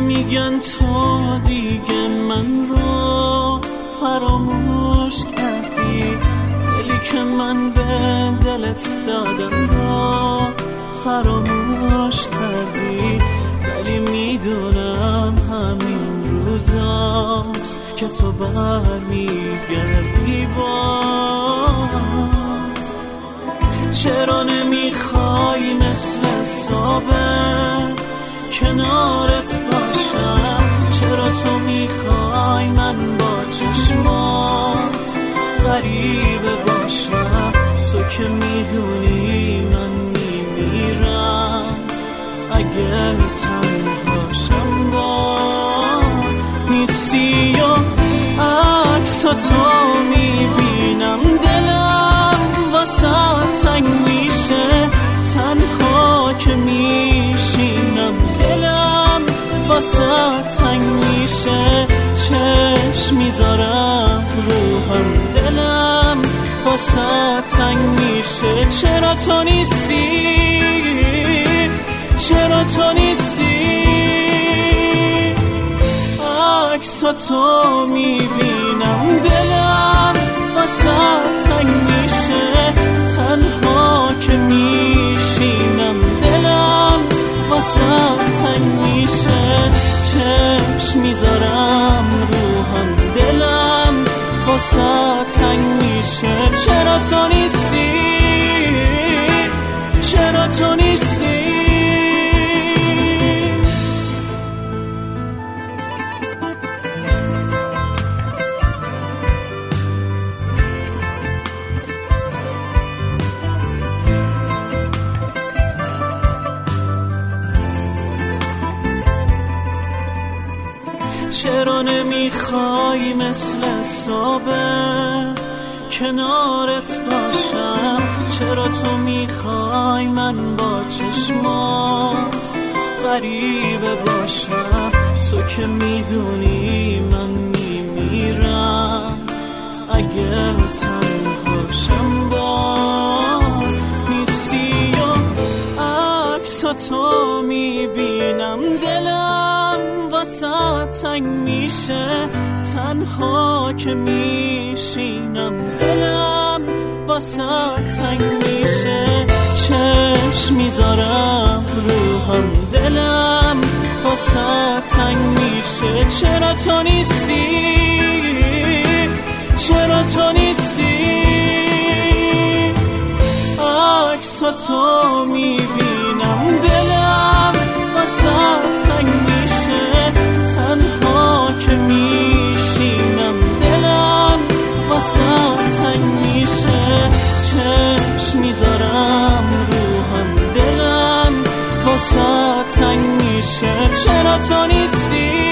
میگن تو دیگه من رو فراموش کردی، دلی که من به دلت دادم رو فراموش کردی. ولی میدونم همین روزاست که تو برمیگردی باز. چرا نمیخوای مثل ثابت کنارت باشم؟ چرا تو میخوای من با چشمات غریبه باشم؟ تو که میدونی من میمیرم اگر تنهاشم باز. نیستی و عکساتو میبینم دلم واسه تنگ میشه، تنها که میشینم دلم واسه تنگ میشه. چشم میذارم روحم دلم واسه تنگ میشه. چرا تو نیستی؟ چرا تو نیستی؟ عکساتو میبینم دلم واسه تنگ میشه، تنها که میشینم دلم واسه تنگ میشه. چشم میذارم روحم دلم واسه تنگ میشه. چرا تو نیستی؟ چرا تو نیستی؟ چرا نمیخوای مثل ثابت کنارت باشم؟ چرا تو میخوای من با چشمات غریبه باشم؟ تو که میدونی من میمیرم اگر تنهاشم باز. نیستی و عکساتو میبینم دلم واسه تنگ میشه، تنها که میشینم دلم واسه تنگ میشه. چشم میذارم روحم دلم واسه تنگ میشه. چرا تو نیستی؟ چرا تو نیستی؟ عکساتو میبینم دلم واسه تنگ میشه، تنها که میشینم دلم واسه تنگ میشه. چشم میذارم روحم دلم واسه تنگ میشه. چرا تو نیستی؟